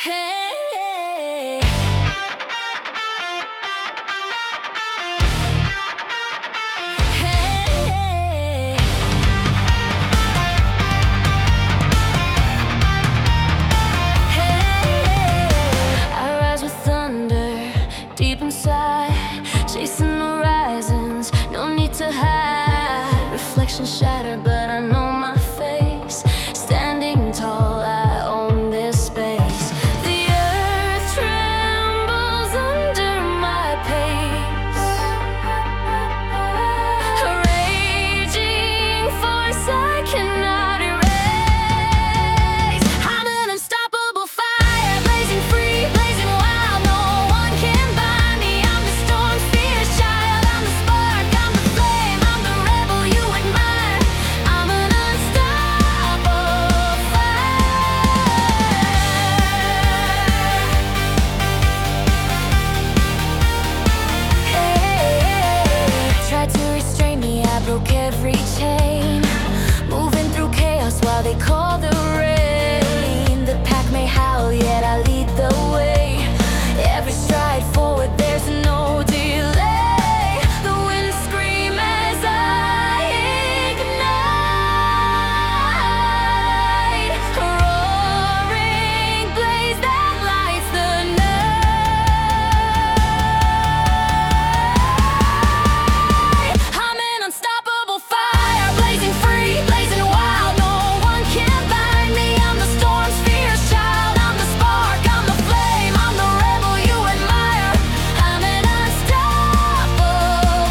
Hey, hey, hey. I rise with thunder deep inside, chasing horizons, no need to hide. Reflections shatter, but I know my face. Standing tall, I own this space. The earth trembles under my pace. A raging force I cannot erase. I'm an unstoppable fire, blazing free, blazing wild. No one can bind me. I'm the storm's fierce child. I'm the spark, I'm the flame, I'm the rebel you admire. I'm an unstoppable fire. Hey, tried to restrain me, I broke every chain, moving through chaos while they call the rain. The pack may howl, yet I lead the way. Every stride forward, there's no delay. The winds scream as I ignite, a roaring blaze that lights the night. I'm an unstoppable fire, blazing free, blazing wild. No one can bind me. I'm the storm's fierce child. I'm the spark, I'm the flame, I'm the rebel you admire. I'm an unstoppable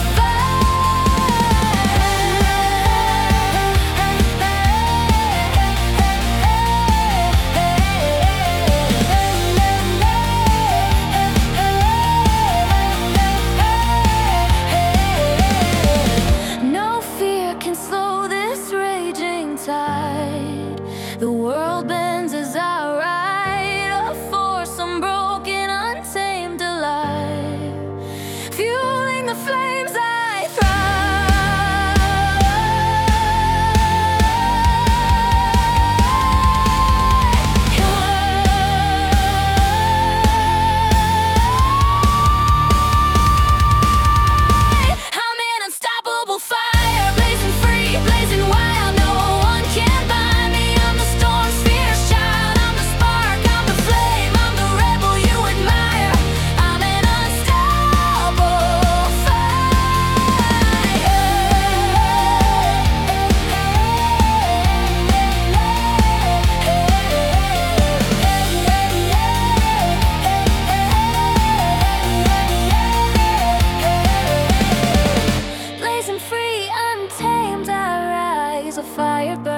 fire. No fear can slow this raging tide. The world bends as I ride, a force unbroken, untamed, alive, fueling the flames I thrive. I'm an unstoppable fire, blazing free, blazing wild. No one can bind me. I'm the storm's fierce child. I'm the spark, I'm the flame, I'm the rebel you admire. I'm an unstoppable fire. Blazing free, untamed, I rise, a fire burning.